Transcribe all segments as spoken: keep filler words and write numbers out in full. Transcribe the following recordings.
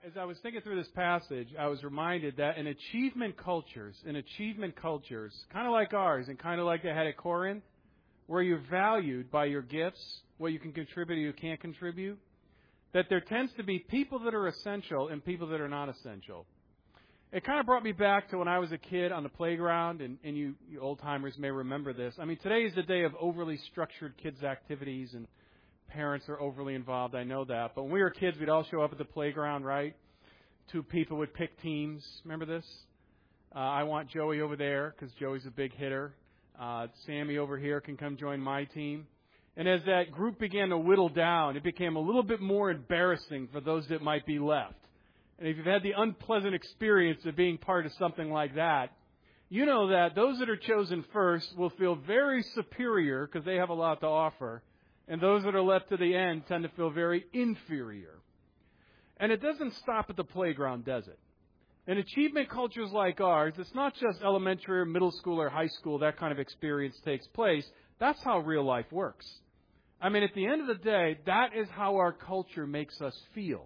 as I was thinking through this passage, I was reminded that in achievement cultures, in achievement cultures, kind of like ours and kind of like they had at Corinth, where you're valued by your gifts, what you can contribute or you can't contribute, that there tends to be people that are essential and people that are not essential. It kind of brought me back to when I was a kid on the playground, and, and you, you old-timers may remember this. I mean, today is the day of overly structured kids' activities, and parents are overly involved. I know that. But when we were kids, we'd all show up at the playground, right? Two people would pick teams. Remember this? Uh, I want Joey over there because Joey's a big hitter. Uh, Sammy over here can come join my team. And as that group began to whittle down, it became a little bit more embarrassing for those that might be left. And if you've had the unpleasant experience of being part of something like that, you know that those that are chosen first will feel very superior because they have a lot to offer. And those that are left to the end tend to feel very inferior. And it doesn't stop at the playground, does it? In achievement cultures like ours, it's not just elementary or middle school or high school, that kind of experience takes place. That's how real life works. I mean, at the end of the day, that is how our culture makes us feel.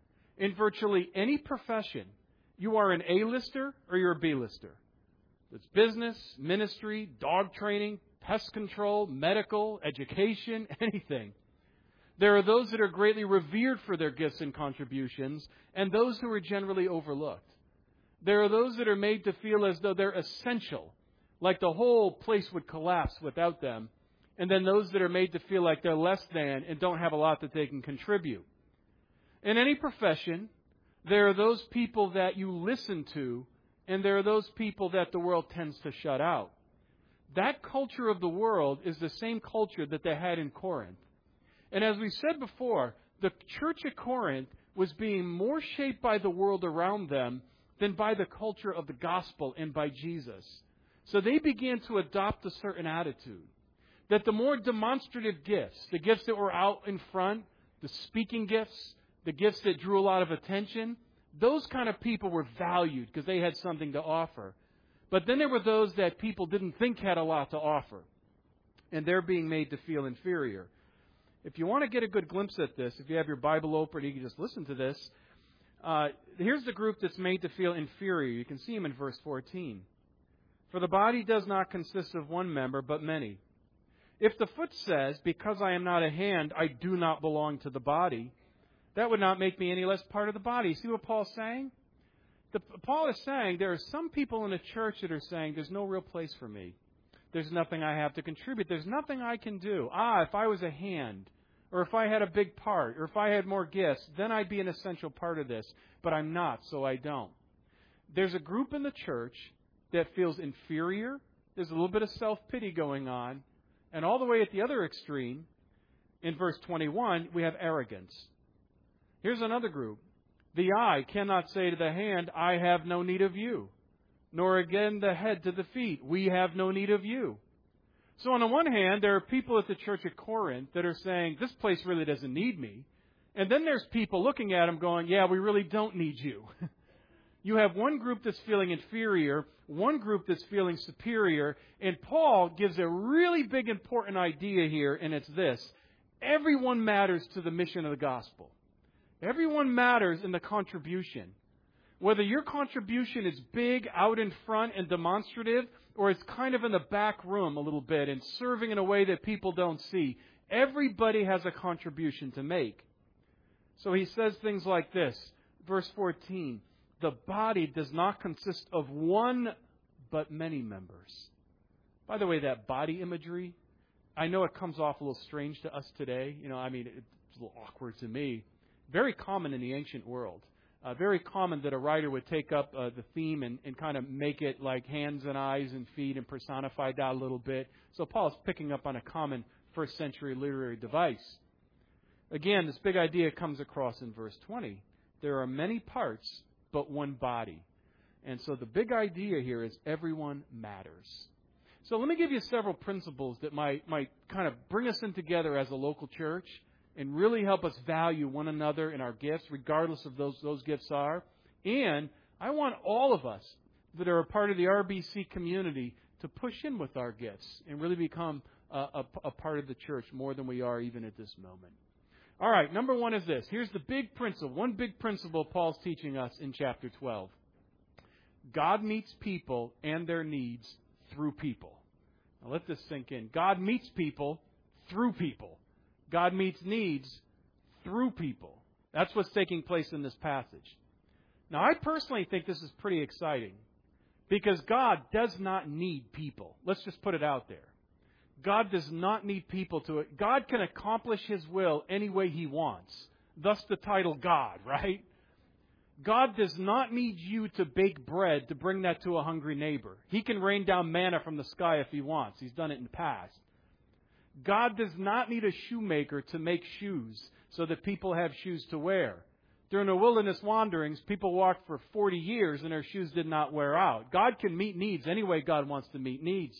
In virtually any profession, you are an A-lister or you're a B-lister. It's business, ministry, dog training, pest control, medical, education, anything. There are those that are greatly revered for their gifts and contributions, and those who are generally overlooked. There are those that are made to feel as though they're essential, like the whole place would collapse without them, and then those that are made to feel like they're less than and don't have a lot that they can contribute. In any profession, there are those people that you listen to, and there are those people that the world tends to shut out. That culture of the world is the same culture that they had in Corinth. And as we said before, the church at Corinth was being more shaped by the world around them than by the culture of the gospel and by Jesus. So they began to adopt a certain attitude. That the more demonstrative gifts, the gifts that were out in front, the speaking gifts, the gifts that drew a lot of attention, those kind of people were valued because they had something to offer. But then there were those that people didn't think had a lot to offer. And they're being made to feel inferior. If you want to get a good glimpse at this, if you have your Bible open, you can just listen to this. Uh, here's the group that's made to feel inferior. You can see them in verse fourteen. For the body does not consist of one member, but many. If the foot says, because I am not a hand, I do not belong to the body, that would not make me any less part of the body. See what Paul's saying? The, Paul is saying there are some people in the church that are saying there's no real place for me. There's nothing I have to contribute. There's nothing I can do. Ah, if I was a hand, or if I had a big part, or if I had more gifts, then I'd be an essential part of this. But I'm not, so I don't. There's a group in the church that feels inferior. There's a little bit of self-pity going on. And all the way at the other extreme, in verse twenty-one, we have arrogance. Here's another group. The eye cannot say to the hand, I have no need of you. Nor again the head to the feet, we have no need of you. So on the one hand, there are people at the church at Corinth that are saying, this place really doesn't need me. And then there's people looking at them going, yeah, we really don't need you. You have one group that's feeling inferior, one group that's feeling superior, and Paul gives a really big important idea here, and it's this. Everyone matters to the mission of the gospel. Everyone matters in the contribution. Whether your contribution is big, out in front and demonstrative, or it's kind of in the back room a little bit and serving in a way that people don't see, everybody has a contribution to make. So he says things like this, verse fourteen, the body does not consist of one but many members. By the way, that body imagery, I know it comes off a little strange to us today. You know, I mean, it's a little awkward to me. Very common in the ancient world. Uh, very common that a writer would take up uh, the theme and, and kind of make it like hands and eyes and feet and personify that a little bit. So Paul's picking up on a common first century literary device. Again, this big idea comes across in verse twenty. There are many parts, but one body. And so the big idea here is everyone matters. So let me give you several principles that might, might kind of bring us in together as a local church and really help us value one another in our gifts, regardless of those those gifts are. And I want all of us that are a part of the R B C community to push in with our gifts and really become a, a, a part of the church more than we are even at this moment. All right, number one is this. Here's the big principle. One big principle Paul's teaching us in chapter twelve. God meets people and their needs through people. Now let this sink in. God meets people through people. God meets needs through people. That's what's taking place in this passage. Now, I personally think this is pretty exciting because God does not need people. Let's just put it out there. God does not need people to... God can accomplish His will any way He wants. Thus the title God, right? God does not need you to bake bread to bring that to a hungry neighbor. He can rain down manna from the sky if He wants. He's done it in the past. God does not need a shoemaker to make shoes so that people have shoes to wear. During the wilderness wanderings, people walked for forty years and their shoes did not wear out. God can meet needs any way God wants to meet needs.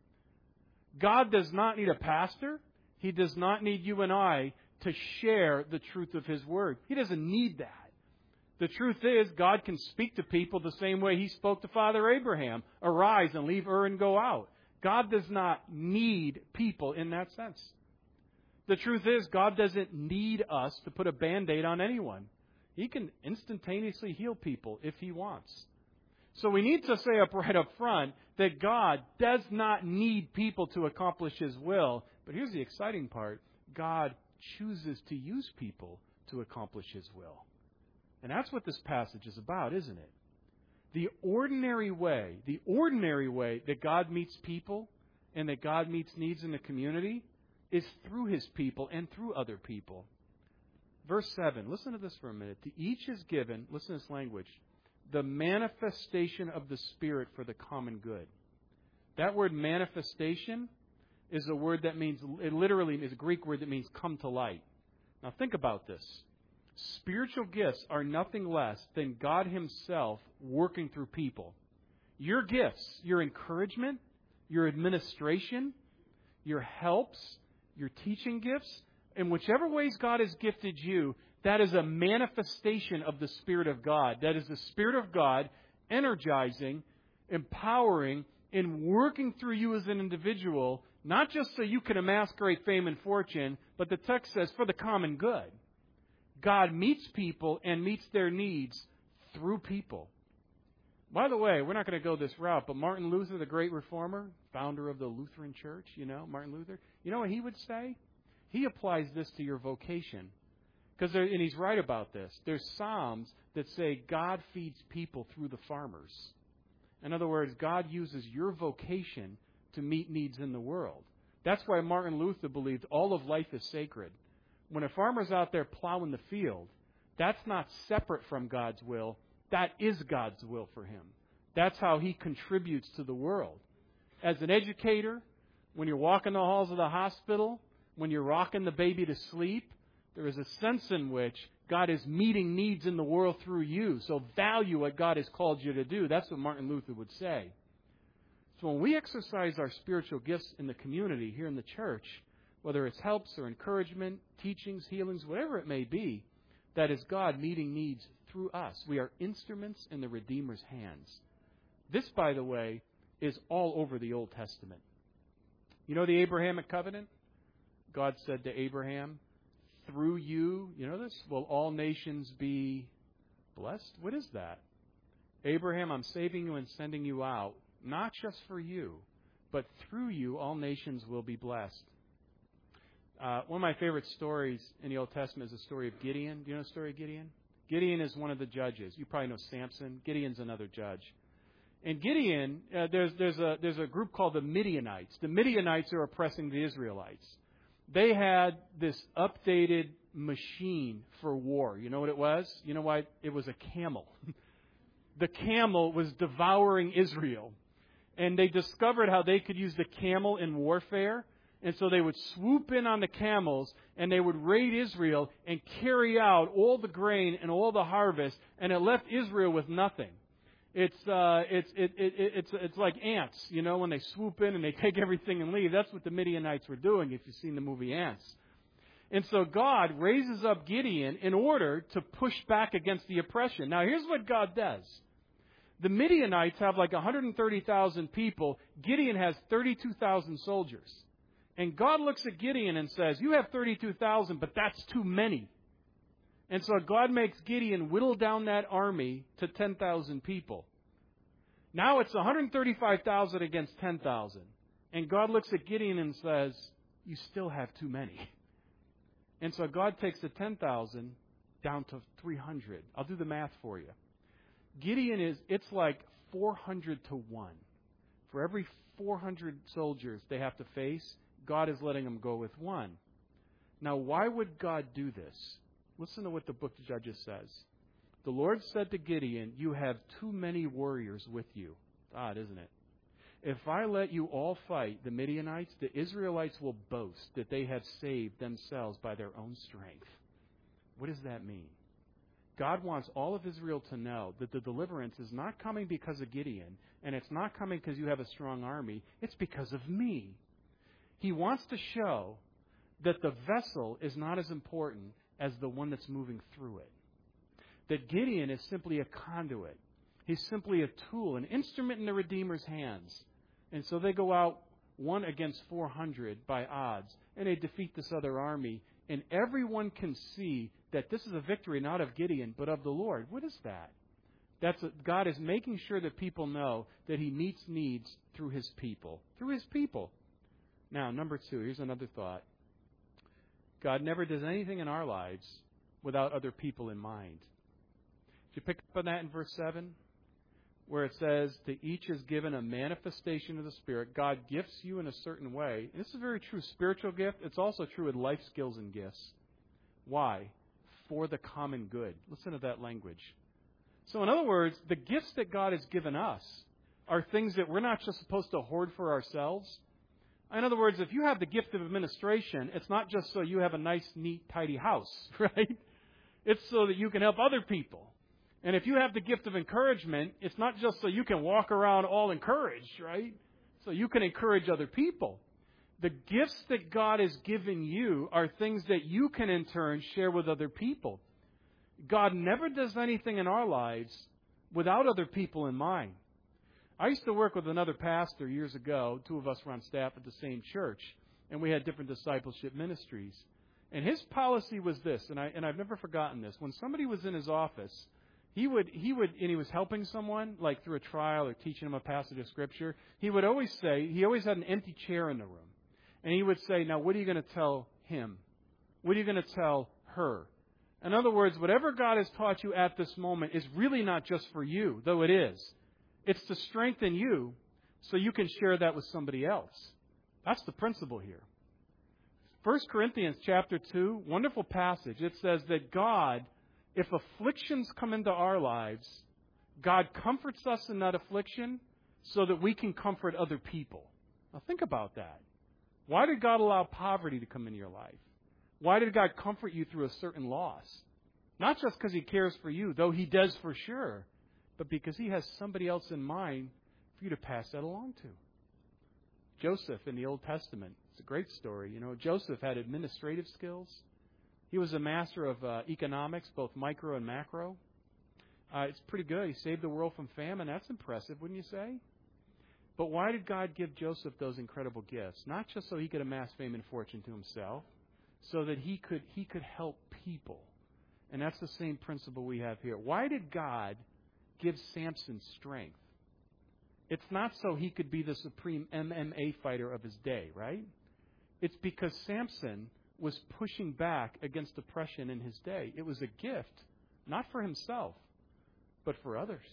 God does not need a pastor. He does not need you and I to share the truth of His Word. He doesn't need that. The truth is, God can speak to people the same way He spoke to Father Abraham. Arise and leave Ur and go out. God does not need people in that sense. The truth is, God doesn't need us to put a Band-Aid on anyone. He can instantaneously heal people if He wants. So we need to say up right up front that God does not need people to accomplish His will. But here's the exciting part. God chooses to use people to accomplish His will. And that's what this passage is about, isn't it? The ordinary way, the ordinary way that God meets people and that God meets needs in the community is through His people and through other people. Verse seven, listen to this for a minute. To each is given, listen to this language, the manifestation of the Spirit for the common good. That word manifestation is a word that means, it literally is a Greek word that means come to light. Now think about this. Spiritual gifts are nothing less than God Himself working through people. Your gifts, your encouragement, your administration, your helps, your teaching gifts, in whichever ways God has gifted you, that is a manifestation of the Spirit of God. That is the Spirit of God energizing, empowering, and working through you as an individual, not just so you can amass great fame and fortune, but the text says for the common good. God meets people and meets their needs through people. By the way, we're not going to go this route, but Martin Luther, the great reformer, founder of the Lutheran Church, you know, Martin Luther, you know what he would say? He applies this to your vocation. Because, and he's right about this. There's Psalms that say God feeds people through the farmers. In other words, God uses your vocation to meet needs in the world. That's why Martin Luther believed all of life is sacred. When a farmer's out there plowing the field, that's not separate from God's will. That is God's will for him. That's how he contributes to the world. As an educator, when you're walking the halls of the hospital, when you're rocking the baby to sleep, there is a sense in which God is meeting needs in the world through you. So value what God has called you to do. That's what Martin Luther would say. So when we exercise our spiritual gifts in the community, here in the church, whether it's helps or encouragement, teachings, healings, whatever it may be, that is God meeting needs through us. We are instruments in the Redeemer's hands. This, by the way, is all over the Old Testament. You know the Abrahamic covenant? God said to Abraham, through you, you know this, will all nations be blessed? What is that? Abraham, I'm saving you and sending you out, not just for you, but through you all nations will be blessed. Uh, one of my favorite stories in the Old Testament is the story of Gideon. Do you know the story of Gideon? Gideon is one of the judges. You probably know Samson. Gideon's another judge. And Gideon, uh, there's, there's, a, there's a group called the Midianites. The Midianites are oppressing the Israelites. They had this updated machine for war. You know what it was? You know why? It was a camel. The camel was devouring Israel. And they discovered how they could use the camel in warfare. And so they would swoop in on the camels and they would raid Israel and carry out all the grain and all the harvest. And it left Israel with nothing. It's uh, it's it, it, it's it's like ants, you know, when they swoop in and they take everything and leave. That's what the Midianites were doing, if you've seen the movie Ants. And so God raises up Gideon in order to push back against the oppression. Now, here's what God does. The Midianites have like one hundred thirty thousand people. Gideon has thirty-two thousand soldiers. And God looks at Gideon and says, you have thirty-two thousand, but that's too many. And so God makes Gideon whittle down that army to ten thousand people. Now it's one hundred thirty-five thousand against ten thousand. And God looks at Gideon and says, you still have too many. And so God takes the ten thousand down to three hundred. I'll do the math for you. Gideon is, it's like four hundred to one. For every four hundred soldiers they have to face, God is letting them go with one. Now, why would God do this? Listen to what the book of Judges says. The Lord said to Gideon, you have too many warriors with you. Odd, isn't it? If I let you all fight the Midianites, the Israelites will boast that they have saved themselves by their own strength. What does that mean? God wants all of Israel to know that the deliverance is not coming because of Gideon, and it's not coming because you have a strong army. It's because of me. He wants to show that the vessel is not as important as the one that's moving through it. That Gideon is simply a conduit. He's simply a tool, an instrument in the Redeemer's hands. And so they go out one against four hundred by odds, and they defeat this other army. And everyone can see that this is a victory not of Gideon, but of the Lord. What is that? That's a, God is making sure that people know that He meets needs through His people. Through His people. Now, number two, here's another thought. God never does anything in our lives without other people in mind. Did you pick up on that in verse seven? Where it says, to each is given a manifestation of the Spirit. God gifts you in a certain way. And this is a very true spiritual gift. It's also true with life skills and gifts. Why? For the common good. Listen to that language. So in other words, the gifts that God has given us are things that we're not just supposed to hoard for ourselves. In other words, if you have the gift of administration, it's not just so you have a nice, neat, tidy house, right? It's so that you can help other people. And if you have the gift of encouragement, it's not just so you can walk around all encouraged, right? So you can encourage other people. The gifts that God has given you are things that you can in turn share with other people. God never does anything in our lives without other people in mind. I used to work with another pastor years ago. Two of us were on staff at the same church, and we had different discipleship ministries. And his policy was this, and, I, and I've never forgotten this. When somebody was in his office, He would, he would, and he was helping someone, like through a trial or teaching them a passage of Scripture, he would always say, he always had an empty chair in the room. And he would say, now what are you going to tell him? What are you going to tell her? In other words, whatever God has taught you at this moment is really not just for you, though it is. It's to strengthen you so you can share that with somebody else. That's the principle here. First Corinthians chapter two, wonderful passage. It says that God, if afflictions come into our lives, God comforts us in that affliction so that we can comfort other people. Now think about that. Why did God allow poverty to come into your life? Why did God comfort you through a certain loss? Not just because He cares for you, though He does for sure, but because He has somebody else in mind for you to pass that along to. Joseph in the Old Testament, it's a great story. You know, Joseph had administrative skills. He was a master of uh, economics, both micro and macro. Uh, it's pretty good. He saved the world from famine. That's impressive, wouldn't you say? But why did God give Joseph those incredible gifts? Not just so he could amass fame and fortune to himself, so that he could he could help people. And that's the same principle we have here. Why did God give Samson strength? It's not so he could be the supreme M M A fighter of his day, right? It's because Samson was pushing back against oppression in his day. It was a gift, not for himself, but for others.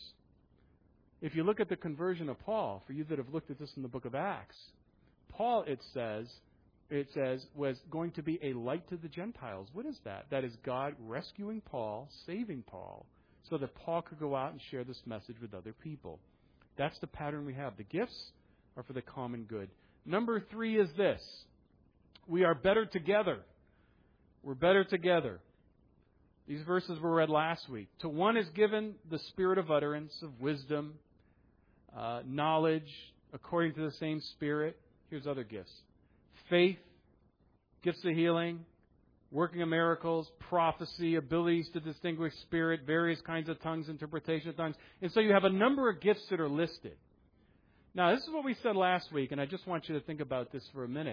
If you look at the conversion of Paul, for you that have looked at this in the book of Acts, Paul, it says, it says, was going to be a light to the Gentiles. What is that? That is God rescuing Paul, saving Paul, so that Paul could go out and share this message with other people. That's the pattern we have. The gifts are for the common good. Number three is this. We are better together. We're better together. These verses were read last week. To one is given the spirit of utterance, of wisdom, uh, knowledge, according to the same Spirit. Here's other gifts. Faith, gifts of healing, working of miracles, prophecy, abilities to distinguish spirit, various kinds of tongues, interpretation of tongues. And so you have a number of gifts that are listed. Now, this is what we said last week, and I just want you to think about this for a minute.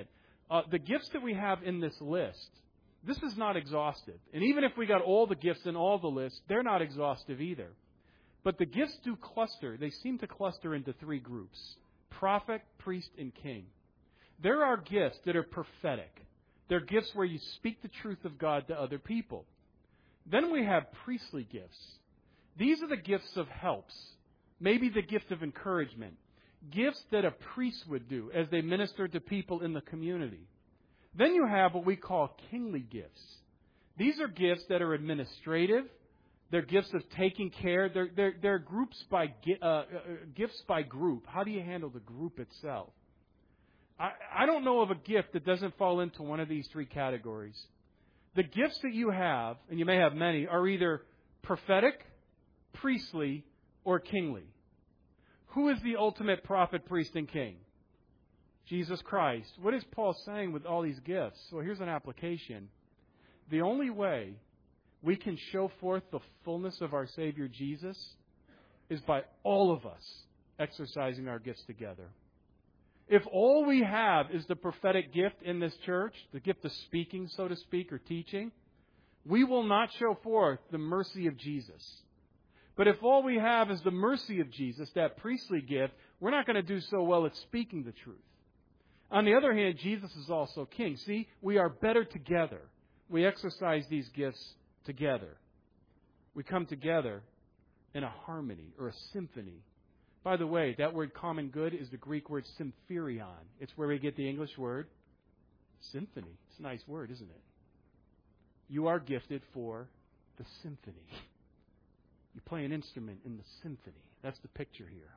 uh, the gifts that we have in this list, this is not exhaustive. And even if we got all the gifts in all the lists, they're not exhaustive either. But the gifts do cluster. They seem to cluster into three groups: prophet, priest, and king. There are gifts that are prophetic. They're gifts where you speak the truth of God to other people. Then we have priestly gifts. These are the gifts of helps. Maybe the gift of encouragement. Gifts that a priest would do as they minister to people in the community. Then you have what we call kingly gifts. These are gifts that are administrative. They're gifts of taking care. They're, they're, they're groups by uh, uh, gifts by group. How do you handle the group itself? I, I don't know of a gift that doesn't fall into one of these three categories. The gifts that you have, and you may have many, are either prophetic, priestly, or kingly. Who is the ultimate prophet, priest, and king? Jesus Christ. What is Paul saying with all these gifts? Well, here's an application. The only way we can show forth the fullness of our Savior Jesus is by all of us exercising our gifts together. If all we have is the prophetic gift in this church, the gift of speaking, so to speak, or teaching, we will not show forth the mercy of Jesus. But if all we have is the mercy of Jesus, that priestly gift, we're not going to do so well at speaking the truth. On the other hand, Jesus is also king. See, we are better together. We exercise these gifts together. We come together in a harmony or a symphony. By the way, that word common good is the Greek word sympherion. It's where we get the English word symphony. It's a nice word, isn't it? You are gifted for the symphony. You play an instrument in the symphony. That's the picture here.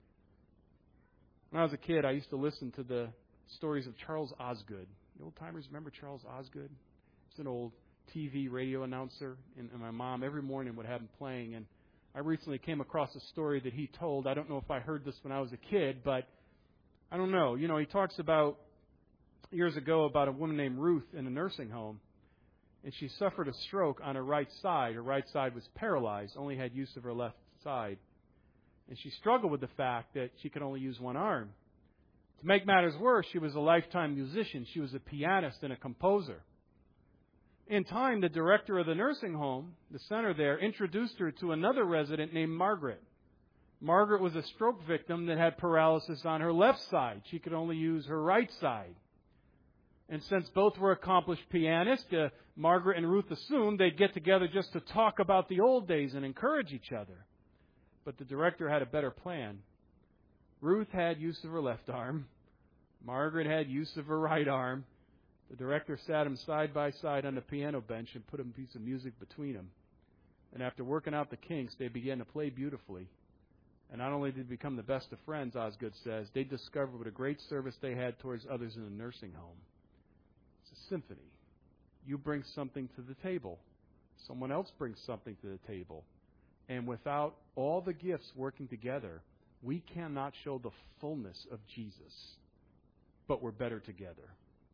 When I was a kid, I used to listen to the stories of Charles Osgood. The old timers remember Charles Osgood? He's an old T V radio announcer, and, and my mom every morning would have him playing. And I recently came across a story that he told. I don't know if I heard this when I was a kid, but I don't know. You know, he talks about years ago about a woman named Ruth in a nursing home, and she suffered a stroke on her right side. Her right side was paralyzed, only had use of her left side. And she struggled with the fact that she could only use one arm. To make matters worse, she was a lifetime musician. She was a pianist and a composer. In time, the director of the nursing home, the center there, introduced her to another resident named Margaret. Margaret was a stroke victim that had paralysis on her left side. She could only use her right side. And since both were accomplished pianists, uh, Margaret and Ruth assumed they'd get together just to talk about the old days and encourage each other. But the director had a better plan. Ruth had use of her left arm. Margaret had use of her right arm. The director sat them side by side on the piano bench and put a piece of music between them. And after working out the kinks, they began to play beautifully. And not only did they become the best of friends, Osgood says, they discovered what a great service they had towards others in the nursing home. It's a symphony. You bring something to the table. Someone else brings something to the table. And without all the gifts working together, we cannot show the fullness of Jesus. But we're better together.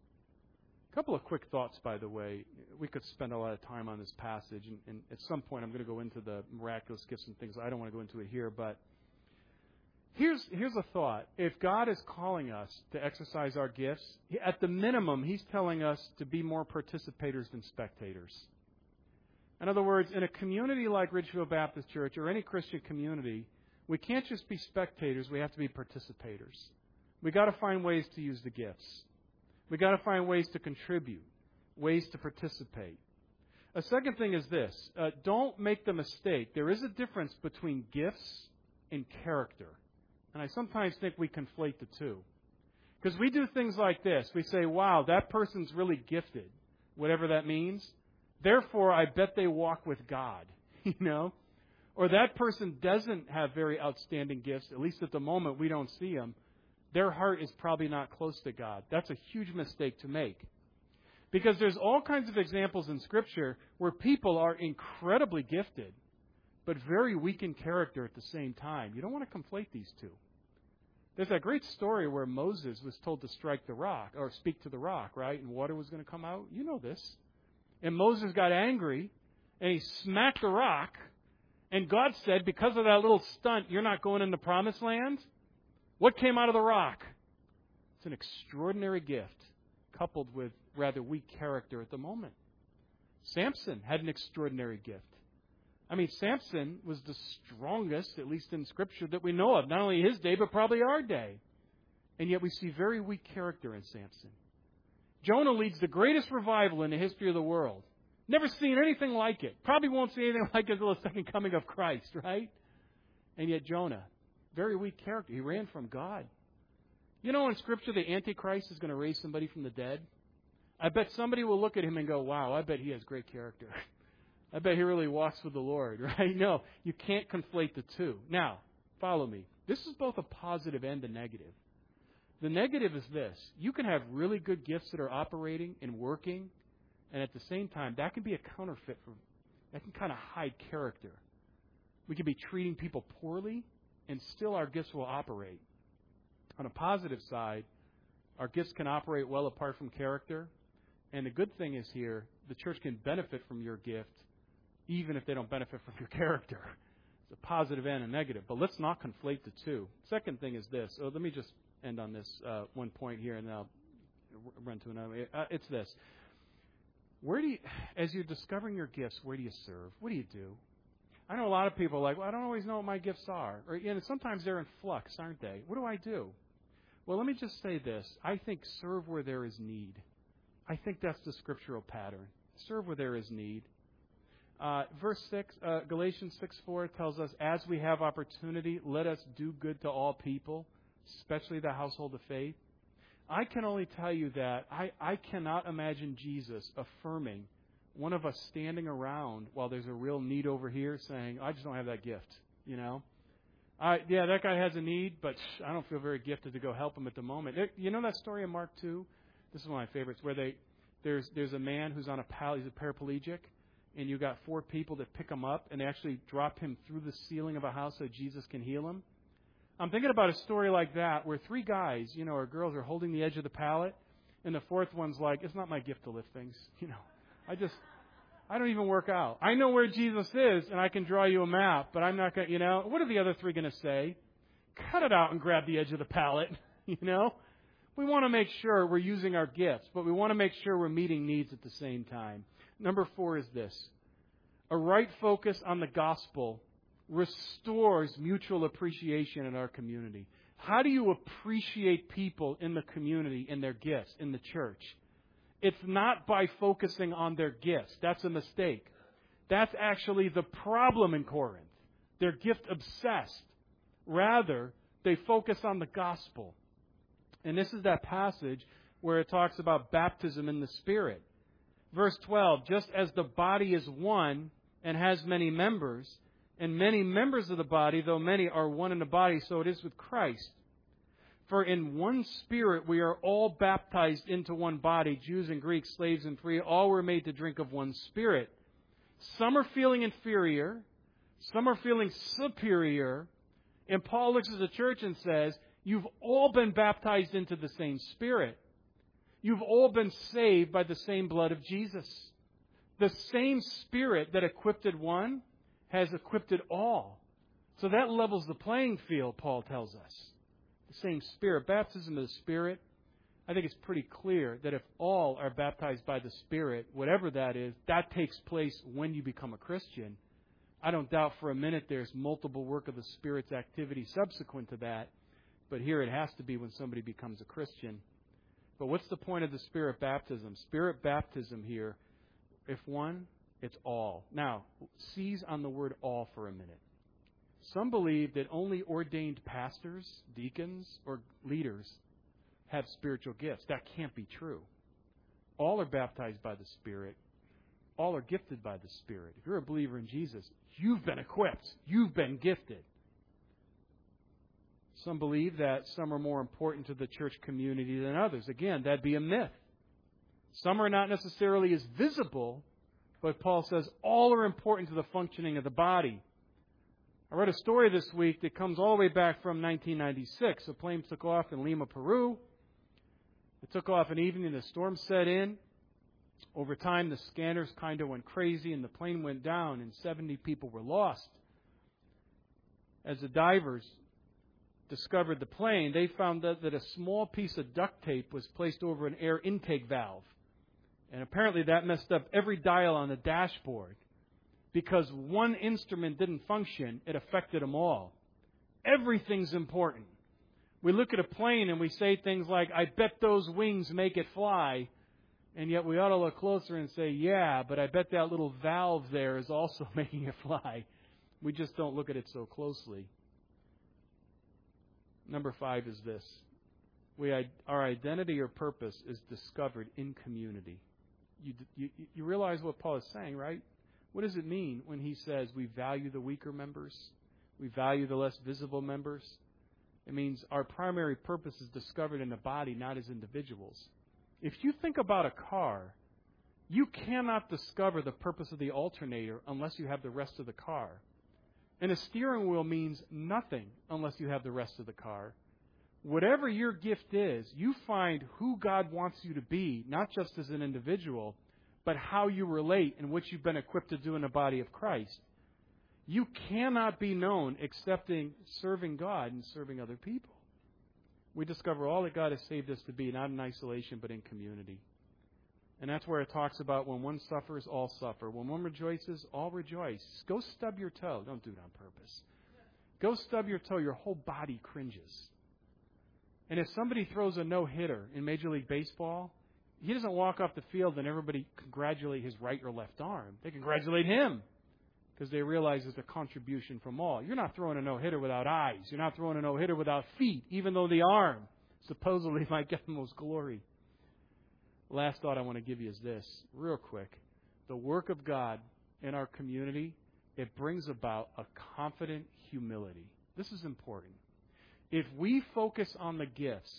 A couple of quick thoughts, by the way. We could spend a lot of time on this passage, and, and at some point I'm going to go into the miraculous gifts and things. I don't want to go into it here, but here's here's a thought. If God is calling us to exercise our gifts, at the minimum, He's telling us to be more participators than spectators. In other words, in a community like Ridgefield Baptist Church or any Christian community, we can't just be spectators. We have to be participators. We've got to find ways to use the gifts. We've got to find ways to contribute, ways to participate. A second thing is this. Uh, don't make the mistake. There is a difference between gifts and character. And I sometimes think we conflate the two. Because we do things like this. We say, wow, that person's really gifted, whatever that means. Therefore, I bet they walk with God, you know. Or that person doesn't have very outstanding gifts, at least at the moment we don't see them. Their heart is probably not close to God. That's a huge mistake to make. Because there's all kinds of examples in Scripture where people are incredibly gifted, but very weak in character at the same time. You don't want to conflate these two. There's that great story where Moses was told to strike the rock, or speak to the rock, right? And water was going to come out. You know this. And Moses got angry, and he smacked the rock. And God said, because of that little stunt, you're not going in the promised land. What came out of the rock? It's an extraordinary gift. coupled with rather weak character at the moment. Samson had an extraordinary gift. I mean, Samson was the strongest, at least in Scripture, that we know of. Not only his day, but probably our day. And yet we see very weak character in Samson. Jonah leads the greatest revival in the history of the world. Never seen anything like it. Probably won't see anything like it until the second coming of Christ, right? And yet Jonah, very weak character. He ran from God. You know, in Scripture, the Antichrist is going to raise somebody from the dead. I bet somebody will look at him and go, wow, I bet he has great character. I bet he really walks with the Lord, right? No, you can't conflate the two. Now, follow me. This is both a positive and a negative. The negative is this. You can have really good gifts that are operating and working, and at the same time, that can be a counterfeit. For, that can kind of hide character. We can be treating people poorly, and still our gifts will operate. On a positive side, our gifts can operate well apart from character. And the good thing is here, the church can benefit from your gift, even if they don't benefit from your character. It's a positive and a negative. But let's not conflate the two. Second thing is this. Oh, let me just end on this uh, one point here, and then I'll run to another. Uh, it's this. Where do you, as you're discovering your gifts, where do you serve? What do you do? I know a lot of people are like, well, I don't always know what my gifts are. Or, you know, sometimes they're in flux, aren't they? What do I do? Well, let me just say this. I think serve where there is need. I think that's the scriptural pattern. Serve where there is need. Uh, verse six, uh, Galatians six four tells us, as we have opportunity, let us do good to all people, especially the household of faith. I can only tell you that I, I cannot imagine Jesus affirming one of us standing around while there's a real need over here saying, I just don't have that gift, you know. I, yeah, that guy has a need, but I don't feel very gifted to go help him at the moment. It, you know that story in Mark two? This is one of my favorites, where they there's there's a man who's on a pal, he's a paraplegic, and you got four people that pick him up and they actually drop him through the ceiling of a house so Jesus can heal him. I'm thinking about a story like that where three guys, you know, or girls are holding the edge of the pallet, and the fourth one's like, it's not my gift to lift things, you know. I just, I don't even work out. I know where Jesus is, and I can draw you a map, but I'm not going to, you know. What are the other three going to say? Cut it out and grab the edge of the pallet, you know. We want to make sure we're using our gifts, but we want to make sure we're meeting needs at the same time. Number four is this. A right focus on the gospel restores mutual appreciation in our community. How do you appreciate people in the community, in their gifts, in the church? It's not by focusing on their gifts. That's a mistake. That's actually the problem in Corinth. They're gift obsessed. Rather, they focus on the gospel. And this is that passage where it talks about baptism in the Spirit. Verse twelve, just as the body is one and has many members, and many members of the body, though many are one in the body, so it is with Christ. For in one Spirit we are all baptized into one body, Jews and Greeks, slaves and free, all were made to drink of one Spirit. Some are feeling inferior, some are feeling superior, and Paul looks at the church and says, you've all been baptized into the same Spirit. You've all been saved by the same blood of Jesus. The same Spirit that equipped one has equipped all. So that levels the playing field, Paul tells us. The same Spirit. Baptism of the Spirit, I think it's pretty clear that if all are baptized by the Spirit, whatever that is, that takes place when you become a Christian. I don't doubt for a minute there's multiple work of the Spirit's activity subsequent to that. But here it has to be when somebody becomes a Christian. But what's the point of the Spirit baptism? Spirit baptism here, if one, it's all. Now, seize on the word all for a minute. Some believe that only ordained pastors, deacons, or leaders have spiritual gifts. That can't be true. All are baptized by the Spirit. All are gifted by the Spirit. If you're a believer in Jesus, you've been equipped. You've been gifted. Some believe that some are more important to the church community than others. Again, that'd be a myth. Some are not necessarily as visible, but Paul says all are important to the functioning of the body. I read a story this week that comes all the way back from nineteen ninety-six. A plane took off in Lima, Peru. It took off an evening and the storm set in. Over time, the scanners kind of went crazy and the plane went down and seventy people were lost. As the divers discovered the plane, they found that, that a small piece of duct tape was placed over an air intake valve. And apparently that messed up every dial on the dashboard. Because one instrument didn't function, it affected them all. Everything's important. We look at a plane and we say things like, I bet those wings make it fly. And yet we ought to look closer and say, yeah, but I bet that little valve there is also making it fly. We just don't look at it so closely. Number five is this. We, our identity or purpose is discovered in community. You, you, you realize what Paul is saying, right? What does it mean when he says we value the weaker members? We value the less visible members? It means our primary purpose is discovered in the body, not as individuals. If you think about a car, you cannot discover the purpose of the alternator unless you have the rest of the car. And a steering wheel means nothing unless you have the rest of the car. Whatever your gift is, you find who God wants you to be, not just as an individual, but how you relate and what you've been equipped to do in the body of Christ. You cannot be known excepting serving God and serving other people. We discover all that God has saved us to be, not in isolation, but in community. And that's where it talks about when one suffers, all suffer. When one rejoices, all rejoice. Go stub your toe. Don't do it on purpose. Go stub your toe. Your whole body cringes. And if somebody throws a no-hitter in Major League Baseball, he doesn't walk off the field and everybody congratulate his right or left arm. They congratulate him because they realize it's a contribution from all. You're not throwing a no-hitter without eyes. You're not throwing a no-hitter without feet, even though the arm supposedly might get the most glory. Last thought I want to give you is this, real quick. The work of God in our community, it brings about a confident humility. This is important. If we focus on the gifts,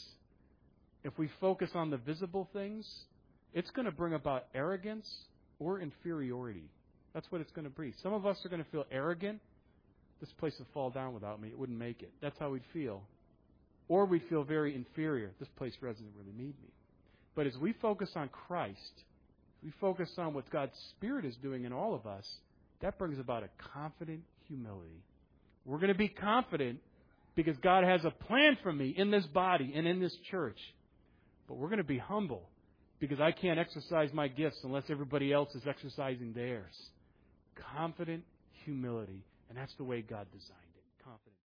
if we focus on the visible things, it's going to bring about arrogance or inferiority. That's what it's going to bring. Some of us are going to feel arrogant. This place would fall down without me. It wouldn't make it. That's how we'd feel. Or we'd feel very inferior. This place doesn't really need me. But as we focus on Christ, we focus on what God's Spirit is doing in all of us, that brings about a confident humility. We're going to be confident because God has a plan for me in this body and in this church. But we're going to be humble because I can't exercise my gifts unless everybody else is exercising theirs. Confident humility. And that's the way God designed it. Confident.